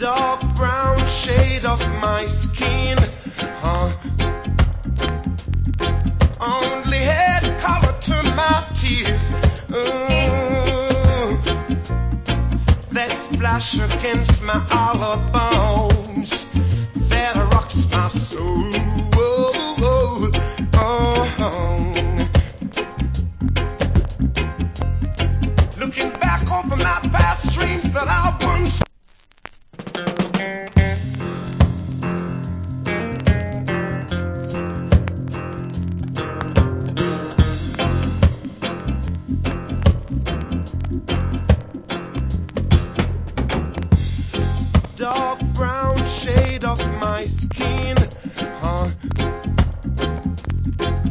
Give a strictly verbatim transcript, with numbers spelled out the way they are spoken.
dark brown shade of my skin, huh? Only had color to my tears, ooh, that splash against my hollow bones, that rocks my soul. Oh, oh, oh. Looking back over my past dreams that I once. Dark brown shade of my skin, huh?